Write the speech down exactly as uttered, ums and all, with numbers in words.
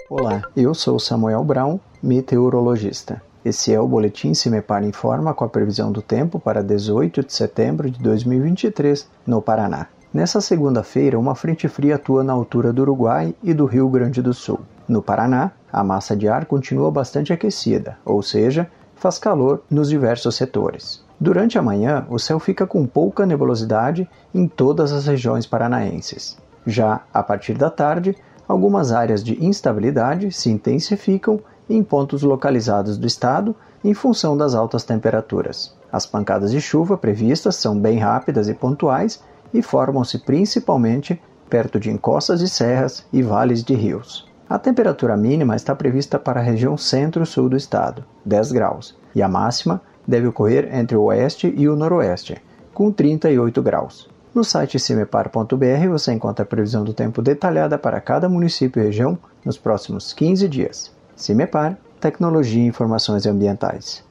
Olá, eu sou Samuel Brown, meteorologista. Esse é o Boletim CIMEPAR Informa com a previsão do tempo para dezoito de setembro de dois mil e vinte e três, no Paraná. Nessa segunda-feira, uma frente fria atua na altura do Uruguai e do Rio Grande do Sul. No Paraná, a massa de ar continua bastante aquecida, ou seja, faz calor nos diversos setores. Durante a manhã, o céu fica com pouca nebulosidade em todas as regiões paranaenses. Já a partir da tarde, algumas áreas de instabilidade se intensificam em pontos localizados do estado em função das altas temperaturas. As pancadas de chuva previstas são bem rápidas e pontuais e formam-se principalmente perto de encostas de serras e vales de rios. A temperatura mínima está prevista para a região centro-sul do estado, dez graus, e a máxima deve ocorrer entre o oeste e o noroeste, com trinta e oito graus. No site cimepar ponto b r você encontra a previsão do tempo detalhada para cada município e região nos próximos quinze dias. CIMEPAR, Tecnologia e Informações Ambientais.